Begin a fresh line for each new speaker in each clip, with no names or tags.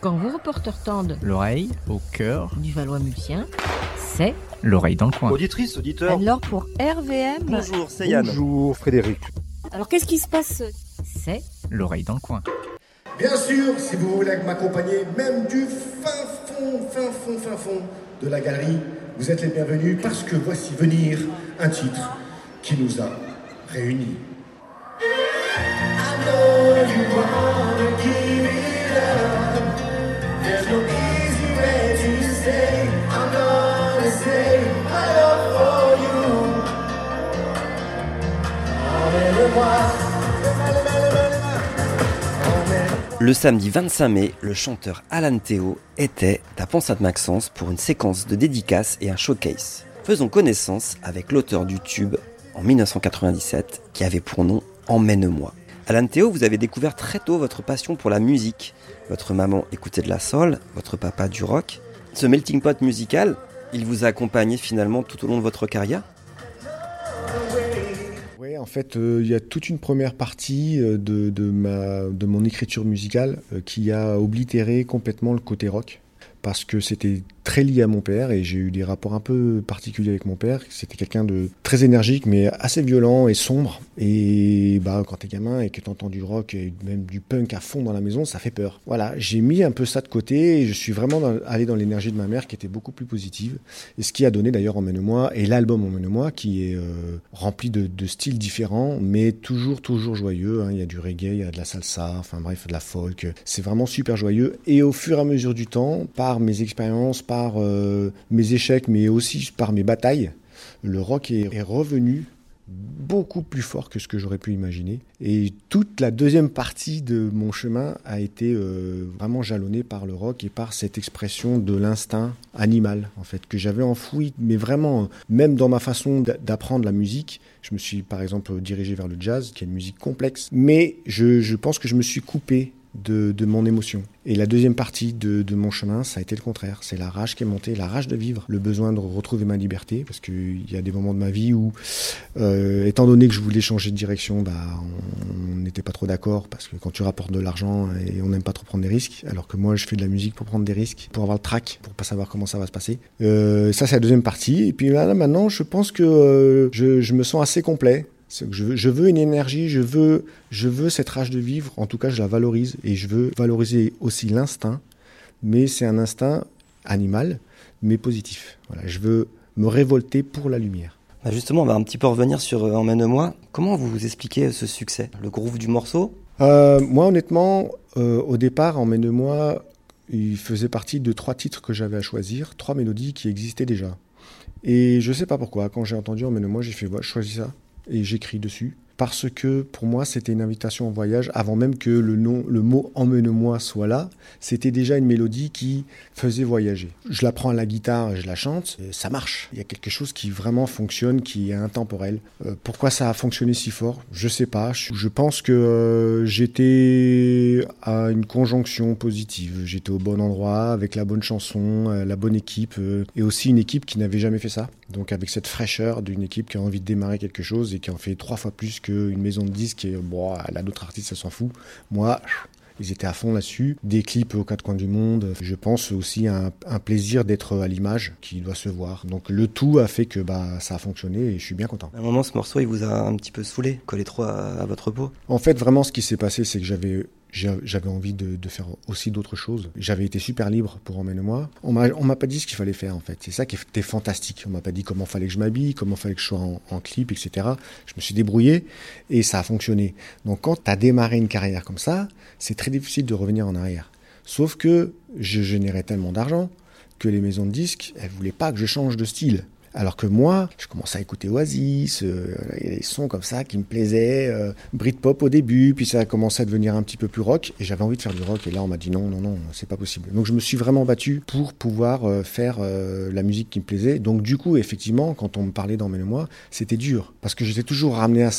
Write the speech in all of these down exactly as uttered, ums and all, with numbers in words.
Quand vos reporters tendent
l'oreille au cœur
du Valois-Multien, c'est
l'oreille dans le coin.
Auditrice, auditeur.
Alors pour R V M...
Bonjour, c'est Yann.
Bonjour Frédéric.
Alors qu'est-ce qui se passe? C'est
l'oreille dans le coin.
Bien sûr, si vous voulez m'accompagner, même du fin fond, fin fond, fin fond de la galerie, vous êtes les bienvenus parce que voici venir un titre qui nous a réunis. I know you wanna give it up. There's no easy way to say. I'm gonna say my love for you. Emmène-moi.
Le samedi vingt-cinq mai, le chanteur Alan Théo était à Pont-Sainte-Maxence pour une séquence de dédicaces et un showcase. Faisons connaissance avec l'auteur du tube en dix-neuf cent quatre-vingt-dix-sept qui avait pour nom « Emmène-moi ». Alan Théo, vous avez découvert très tôt votre passion pour la musique. Votre maman écoutait de la soul, votre papa du rock. Ce melting pot musical, il vous a accompagné finalement tout au long de votre carrière ?
Oui, en fait, il euh, y a toute une première partie de, de, ma, de mon écriture musicale euh, qui a oblitéré complètement le côté rock. Parce que c'était très lié à mon père et j'ai eu des rapports un peu particuliers avec mon père. C'était quelqu'un de très énergique mais assez violent et sombre. Et bah, quand t'es gamin et que t'entends du rock et même du punk à fond dans la maison, ça fait peur. Voilà, j'ai mis un peu ça de côté et je suis vraiment dans, allé dans l'énergie de ma mère qui était beaucoup plus positive. Et ce qui a donné d'ailleurs Emmène-moi et l'album Emmène-moi qui est euh, rempli de, de styles différents mais toujours, toujours joyeux. Hein. Il y a du reggae, il y a de la salsa, enfin bref, de la folk. C'est vraiment super joyeux. Et au fur et à mesure du temps, par mes expériences, par euh, mes échecs, mais aussi par mes batailles, le rock est, est revenu beaucoup plus fort que ce que j'aurais pu imaginer. Et toute la deuxième partie de mon chemin a été euh, vraiment jalonnée par le rock et par cette expression de l'instinct animal, en fait, que j'avais enfoui, mais vraiment, même dans ma façon d'apprendre la musique. Je me suis, par exemple, dirigé vers le jazz, qui est une musique complexe, mais je, je pense que je me suis coupé De, de mon émotion. Et la deuxième partie de, de mon chemin, ça a été le contraire. C'est la rage qui est montée, la rage de vivre, le besoin de retrouver ma liberté, parce qu'il y a des moments de ma vie où, euh, étant donné que je voulais changer de direction, bah, on n'était pas trop d'accord, parce que quand tu rapportes de l'argent, et on n'aime pas trop prendre des risques, alors que moi, je fais de la musique pour prendre des risques, pour avoir le trac, pour pas savoir comment ça va se passer. Euh, ça, c'est la deuxième partie. Et puis là, là maintenant, je pense que euh, je, je me sens assez complet. Je veux, je veux une énergie, je veux, je veux cette rage de vivre, en tout cas je la valorise et je veux valoriser aussi l'instinct, mais c'est un instinct animal, mais positif. Voilà, je veux me révolter pour la lumière.
Bah justement, on va un petit peu revenir sur euh, Emmène-moi. Comment vous vous expliquez ce succès ? Le groove du morceau ?
euh, Moi honnêtement, euh, au départ, Emmène-moi, il faisait partie de trois titres que j'avais à choisir, trois mélodies qui existaient déjà. Et je sais pas pourquoi, quand j'ai entendu Emmène-moi, j'ai fait ouais, je choisis ça. Et j'écris dessus, parce que pour moi c'était une invitation au voyage, avant même que le, nom, le mot « emmène-moi » soit là, c'était déjà une mélodie qui faisait voyager. Je la prends à la guitare, je la chante, et ça marche. Il y a quelque chose qui vraiment fonctionne, qui est intemporel. Euh, pourquoi ça a fonctionné si fort ? Je sais pas, je, je pense que euh, j'étais à une conjonction positive, j'étais au bon endroit, avec la bonne chanson, euh, la bonne équipe, euh, et aussi une équipe qui n'avait jamais fait ça. Donc avec cette fraîcheur d'une équipe qui a envie de démarrer quelque chose et qui en fait trois fois plus qu'une maison de disques et bon, là d'autres artistes ça s'en fout. Moi, ils étaient à fond là-dessus. Des clips aux quatre coins du monde. Je pense aussi à un, un plaisir d'être à l'image qui doit se voir. Donc le tout a fait que bah, ça a fonctionné et je suis bien content.
À un moment, ce morceau, il vous a un petit peu saoulé, collé trop à, à votre peau ?
En fait, vraiment, ce qui s'est passé, c'est que j'avais... J'avais envie de, de faire aussi d'autres choses. J'avais été super libre pour Emmène-moi. On m'a, on m'a pas dit ce qu'il fallait faire, en fait. C'est ça qui était fantastique. On m'a pas dit comment fallait que je m'habille, comment fallait que je sois en, en clip, et cetera. Je me suis débrouillé et ça a fonctionné. Donc, quand tu as démarré une carrière comme ça, c'est très difficile de revenir en arrière. Sauf que je générais tellement d'argent que les maisons de disques, elles voulaient pas que je change de style. Alors que moi, je commençais à écouter Oasis, euh, il y a des sons comme ça qui me plaisaient, euh, Britpop au début, puis ça a commencé à devenir un petit peu plus rock, et j'avais envie de faire du rock, et là on m'a dit non, non, non, c'est pas possible. Donc je me suis vraiment battu pour pouvoir euh, faire euh, la musique qui me plaisait. Donc du coup, effectivement, quand on me parlait d'Emmène-moi, c'était dur, parce que j'étais toujours ramené à ça.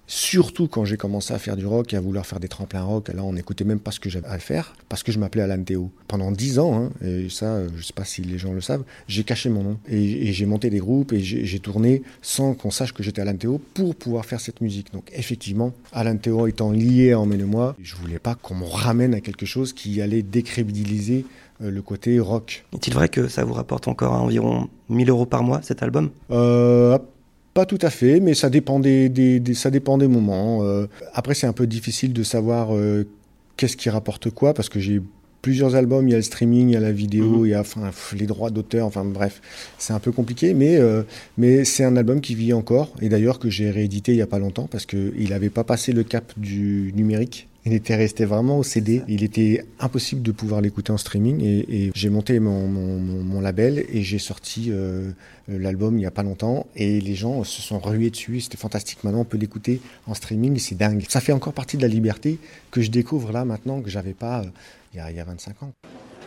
Surtout quand j'ai commencé à faire du rock et à vouloir faire des tremplins rock, là on n'écoutait même pas ce que j'avais à faire, parce que je m'appelais Alan Théo. Pendant dix ans, hein, et ça je sais pas si les gens le savent, j'ai caché mon nom. Et, et j'ai monté des groupes et j'ai, j'ai tourné sans qu'on sache que j'étais Alan Théo pour pouvoir faire cette musique. Donc effectivement, Alan Théo étant lié à Emmène-moi, je voulais pas qu'on me ramène à quelque chose qui allait décrédibiliser euh, le côté rock.
Est-il vrai que ça vous rapporte encore environ mille euros par mois cet album ?
Euh... Pas tout à fait, mais ça dépend des, des, des, ça dépend des moments. Euh, après, c'est un peu difficile de savoir euh, qu'est-ce qui rapporte quoi, parce que j'ai plusieurs albums, il y a le streaming, il y a la vidéo, mmh. il y a enfin, les droits d'auteur, enfin bref, c'est un peu compliqué, mais, euh, mais c'est un album qui vit encore, et d'ailleurs que j'ai réédité il n'y a pas longtemps, parce qu'il n'avait pas passé le cap du numérique. Il était resté vraiment au C D. Il était impossible de pouvoir l'écouter en streaming. Et, et j'ai monté mon, mon, mon label et j'ai sorti euh, l'album il n'y a pas longtemps. Et les gens se sont rués dessus. C'était fantastique. Maintenant, on peut l'écouter en streaming. C'est dingue. Ça fait encore partie de la liberté que je découvre là maintenant que j'avais pas euh, il, y a, il y a vingt-cinq ans.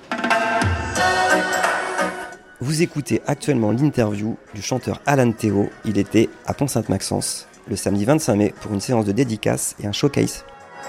Vous écoutez actuellement l'interview du chanteur Alan Théo. Il était à Pont-Sainte-Maxence le samedi vingt-cinq mai pour une séance de dédicace et un showcase.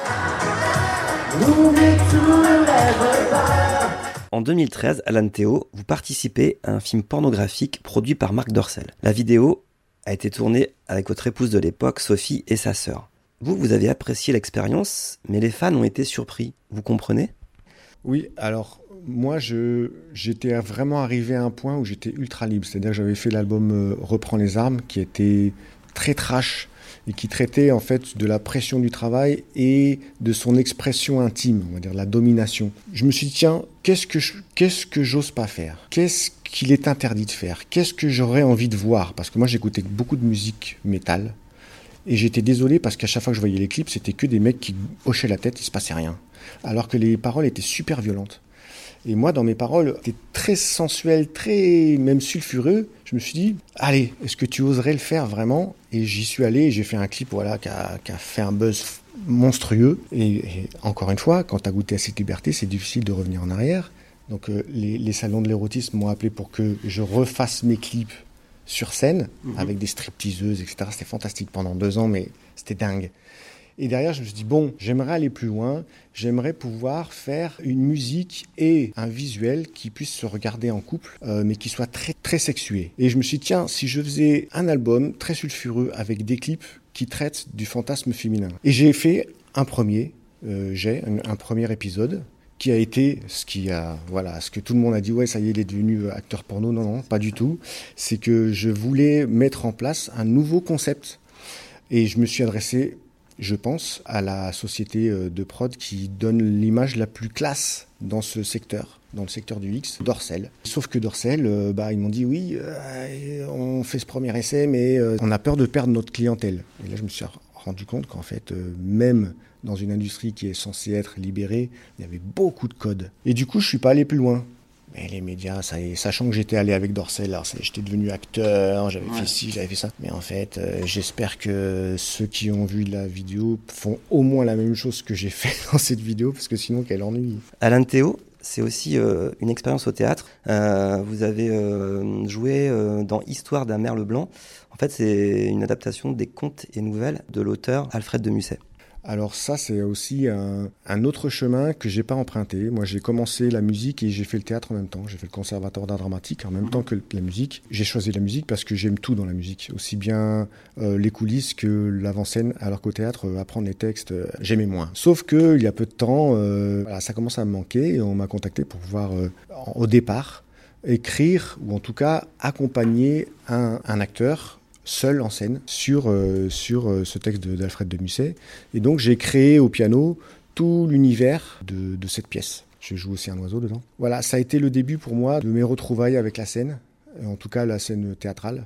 En deux mille treize, Alan Théo, vous participez à un film pornographique produit par Marc Dorcel. La vidéo a été tournée avec votre épouse de l'époque, Sophie, et sa sœur. Vous, vous avez apprécié l'expérience, mais les fans ont été surpris. Vous comprenez ?
Oui, alors moi, je, j'étais vraiment arrivé à un point où j'étais ultra libre. C'est-à-dire que j'avais fait l'album euh, Reprends les armes, qui était très trash, et qui traitait en fait de la pression du travail et de son expression intime, on va dire la domination. Je me suis dit, tiens, qu'est-ce que, je, qu'est-ce que j'ose pas faire ? Qu'est-ce qu'il est interdit de faire ? Qu'est-ce que j'aurais envie de voir ? Parce que moi, j'écoutais beaucoup de musique métal, et j'étais désolé parce qu'à chaque fois que je voyais les clips, c'était que des mecs qui hochaient la tête, il se passait rien. Alors que les paroles étaient super violentes. Et moi, dans mes paroles, c'était très sensuel, très même sulfureux. Je me suis dit, allez, est-ce que tu oserais le faire vraiment ? Et j'y suis allé et j'ai fait un clip voilà, qui a, qui a fait un buzz monstrueux. Et, et encore une fois, quand tu as goûté à cette liberté, c'est difficile de revenir en arrière. Donc euh, les, les salons de l'érotisme m'ont appelé pour que je refasse mes clips sur scène, mmh. avec des stripteaseuses, et cetera. C'était fantastique pendant deux ans, mais c'était dingue. Et derrière, je me suis dit, bon, j'aimerais aller plus loin, j'aimerais pouvoir faire une musique et un visuel qui puisse se regarder en couple, euh, mais qui soit très, très sexué. Et je me suis dit, tiens, si je faisais un album très sulfureux avec des clips qui traitent du fantasme féminin. Et j'ai fait un premier, euh, j'ai un, un premier épisode, qui a été ce qui a, voilà, ce que tout le monde a dit, ouais, ça y est, il est devenu acteur porno. Non, non, pas du tout. C'est que je voulais mettre en place un nouveau concept. Et je me suis adressé, je pense, à la société de prod qui donne l'image la plus classe dans ce secteur, dans le secteur du X, Dorcel. Sauf que Dorcel, euh, bah, ils m'ont dit oui, euh, on fait ce premier essai, mais euh, on a peur de perdre notre clientèle. Et là, je me suis rendu compte qu'en fait, euh, même dans une industrie qui est censée être libérée, il y avait beaucoup de codes. Et du coup, je suis pas allé plus loin. Mais les médias, ça, sachant que j'étais allé avec Dorcel, alors, j'étais devenu acteur, j'avais ouais. fait ci, j'avais fait ça. Mais en fait, euh, j'espère que ceux qui ont vu la vidéo font au moins la même chose que j'ai fait dans cette vidéo, parce que sinon, quel ennui.
Alan Théo, c'est aussi euh, une expérience au théâtre. Euh, vous avez euh, joué euh, dans Histoire d'un merle blanc. En fait, c'est une adaptation des contes et nouvelles de l'auteur Alfred de Musset.
Alors ça, c'est aussi un, un autre chemin que j'ai pas emprunté. Moi, j'ai commencé la musique et j'ai fait le théâtre en même temps. J'ai fait le conservatoire d'art dramatique en même temps que la musique. J'ai choisi la musique parce que j'aime tout dans la musique. Aussi bien euh, les coulisses que l'avant-scène. Alors qu'au théâtre, euh, apprendre les textes, euh, j'aimais moins. Sauf qu'il y a peu de temps, euh, voilà, ça commence à me manquer et on m'a contacté pour pouvoir, euh, au départ, écrire ou en tout cas accompagner un, un acteur seul en scène sur, euh, sur euh, ce texte de, d'Alfred de Musset. Et donc j'ai créé au piano tout l'univers de, de cette pièce. Je joue aussi un oiseau dedans. Voilà, ça a été le début pour moi de mes retrouvailles avec la scène, en tout cas la scène théâtrale.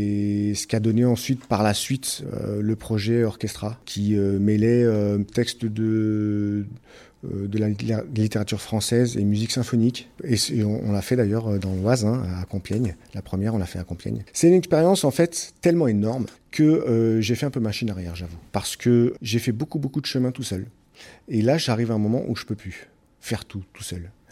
Et ce qui a donné ensuite, par la suite, euh, le projet Orchestra, qui euh, mêlait euh, texte de... de la littérature française et musique symphonique. Et on l'a fait d'ailleurs dans l'Oise, hein, à Compiègne. La première, on l'a fait à Compiègne. C'est une expérience en fait tellement énorme que euh, j'ai fait un peu machine arrière, j'avoue. Parce que j'ai fait beaucoup, beaucoup de chemin tout seul. Et là, j'arrive à un moment où je peux plus faire tout, tout seul.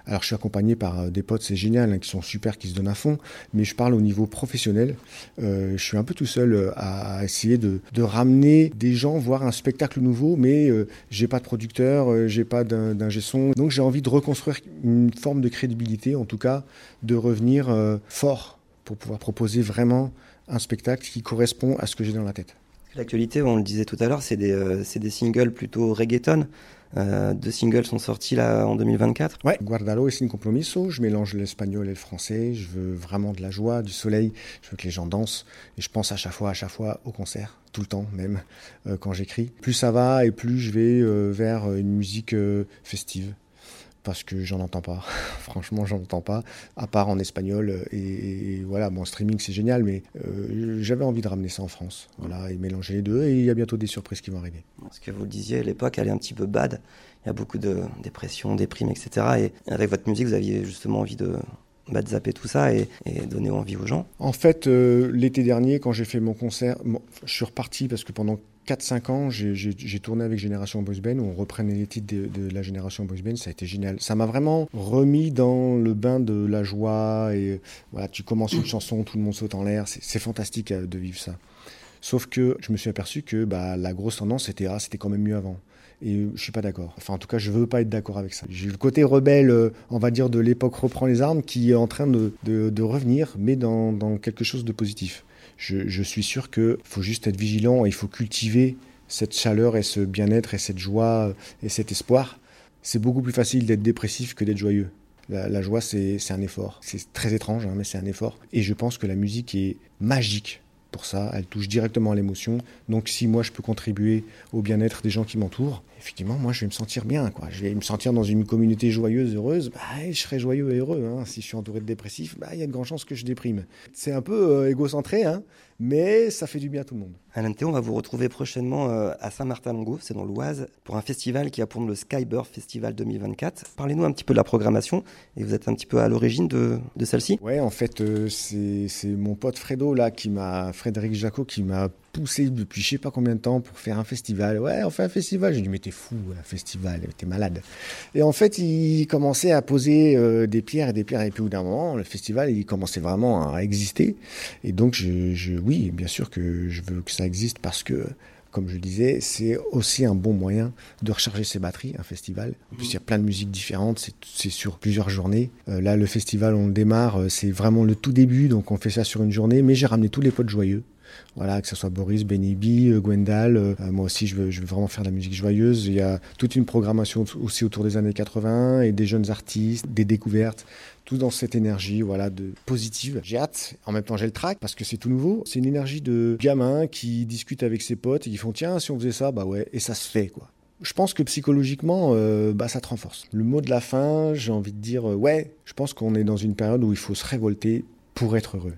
Alors je suis accompagné par euh, des potes, c'est génial, hein, qui sont super, qui se donnent à fond, mais je parle au niveau professionnel. Euh, je suis un peu tout seul euh, à, à essayer de, de ramener des gens voir un spectacle nouveau, mais euh, j'ai pas de producteur, euh, j'ai pas d'un, d'ingé son, donc j'ai envie de reconstruire une forme de crédibilité, en tout cas de revenir euh, fort pour pouvoir proposer vraiment un spectacle qui correspond à ce que j'ai dans la tête.
L'actualité, on le disait tout à l'heure, c'est des, euh, c'est des singles plutôt reggaeton. Euh, deux singles sont sortis là en deux mille vingt-quatre.
Ouais, Guardalo et Sin Compromiso, je mélange l'espagnol et le français, je veux vraiment de la joie, du soleil, je veux que les gens dansent, et je pense à chaque fois, à chaque fois au concert, tout le temps même, euh, quand j'écris. Plus ça va et plus je vais euh, vers une musique euh, festive. Parce que j'en entends pas, franchement j'en entends pas, à part en espagnol, et, et voilà, bon, streaming c'est génial, mais euh, j'avais envie de ramener ça en France, voilà, et mélanger les deux, et il y a bientôt des surprises qui vont arriver.
Ce que vous le disiez, l'époque elle est un petit peu bad, il y a beaucoup de dépression, déprime, et cetera. Et avec votre musique, vous aviez justement envie de, bah, de zapper tout ça et, et donner envie aux gens.
En fait, euh, l'été dernier, quand j'ai fait mon concert, bon, je suis reparti parce que pendant quatre cinq ans, j'ai, j'ai, j'ai tourné avec Génération Boys Band, où on reprenait les titres de, de la Génération Boys Band, ça a été génial. Ça m'a vraiment remis dans le bain de la joie, et voilà, tu commences une chanson, tout le monde saute en l'air, c'est, c'est fantastique de vivre ça. Sauf que je me suis aperçu que bah, la grosse tendance, c'était, ah, c'était quand même mieux avant. Et je suis pas d'accord. Enfin, en tout cas, je veux pas être d'accord avec ça. J'ai le côté rebelle, on va dire, de l'époque reprend les armes, qui est en train de, de, de revenir, mais dans, dans quelque chose de positif. Je, je suis sûr qu'il faut juste être vigilant et il faut cultiver cette chaleur et ce bien-être et cette joie et cet espoir. C'est beaucoup plus facile d'être dépressif que d'être joyeux. La, la joie, c'est, c'est un effort. C'est très étrange, hein, mais c'est un effort. Et je pense que la musique est magique pour ça. Elle touche directement à l'émotion. Donc si moi, je peux contribuer au bien-être des gens qui m'entourent, effectivement, moi, je vais me sentir bien, quoi. Je vais me sentir dans une communauté joyeuse, heureuse. Bah, je serai joyeux et heureux. Hein. Si je suis entouré de dépressifs, bah, il y a de grandes chances que je déprime. C'est un peu euh, égocentré, hein, mais ça fait du bien à tout le monde.
Alain Théo, on va vous retrouver prochainement euh, à Saint-Martin-Longo, c'est dans l'Oise, pour un festival qui a pour nom le Skybird Festival deux mille vingt-quatre. Parlez-nous un petit peu de la programmation, et vous êtes un petit peu à l'origine de, de celle-ci.
Ouais, en fait, euh, c'est, c'est mon pote Fredo, là, qui m'a, Frédéric Jacot, qui m'a poussé depuis je sais pas combien de temps pour faire un festival. Ouais, on fait un festival. J'ai dit, mais t'es fou, un festival, t'es malade. Et en fait, il commençait à poser euh, des pierres et des pierres, et puis au bout d'un moment, le festival, il commençait vraiment à exister. Et donc, je, je, oui, bien sûr que je veux que ça existe, parce que, comme je disais, c'est aussi un bon moyen de recharger ses batteries, un festival. En plus, il y a plein de musiques différentes, c'est, c'est sur plusieurs journées. Euh, là, le festival, on le démarre, c'est vraiment le tout début, donc on fait ça sur une journée, mais j'ai ramené tous les potes joyeux. Voilà, que ce soit Boris, Benny B, Gwendal, euh, moi aussi je veux, je veux vraiment faire de la musique joyeuse. Il y a toute une programmation aussi autour des années quatre-vingts, et des jeunes artistes, des découvertes, tout dans cette énergie, voilà, de positive. J'ai hâte, en même temps j'ai le trac, parce que c'est tout nouveau. C'est une énergie de gamin qui discute avec ses potes et qui font tiens, si on faisait ça, bah ouais, et ça se fait, quoi. Je pense que psychologiquement, euh, bah, ça te renforce. Le mot de la fin, j'ai envie de dire, euh, ouais, je pense qu'on est dans une période où il faut se révolter pour être heureux.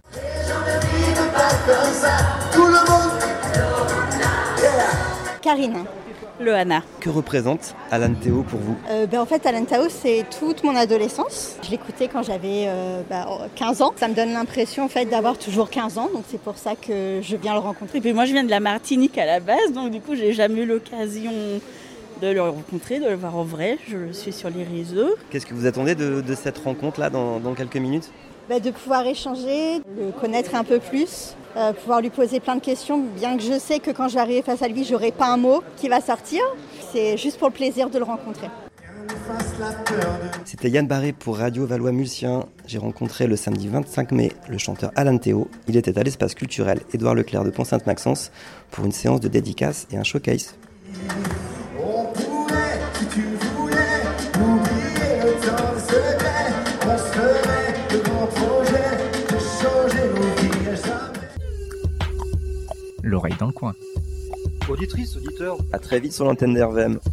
Comme ça, tout le monde.
Yeah. Karine.
Loana.
Que représente Alain Théo pour vous ?
euh, ben, En fait, Alain Théo, c'est toute mon adolescence. Je l'écoutais quand j'avais euh, ben, quinze ans. Ça me donne l'impression en fait, d'avoir toujours quinze ans, donc c'est pour ça que je viens le rencontrer.
Et puis moi, je viens de la Martinique à la base, donc du coup, j'ai jamais eu l'occasion de le rencontrer, de le voir en vrai. Je le suis sur les réseaux.
Qu'est-ce que vous attendez de, de cette rencontre-là dans, dans quelques minutes ?
Ben, de pouvoir échanger, le connaître un peu plus, euh, pouvoir lui poser plein de questions, bien que je sais que quand je vais arriver face à lui, j'aurai pas un mot qui va sortir. C'est juste pour le plaisir de le rencontrer.
C'était Yann Barré pour Radio Valois-Mulsien. J'ai rencontré le samedi vingt-cinq mai le chanteur Alain Théo. Il était à l'espace culturel Édouard Leclerc de Pont-Sainte-Maxence pour une séance de dédicace et un showcase.
On pourrait, si tu voulais, oublier le temps de secret. On se ferait de grands projets, de changer nos vies à jamais.
L'oreille dans le coin.
Auditrice, auditeur, à très vite sur l'antenne d'R V M.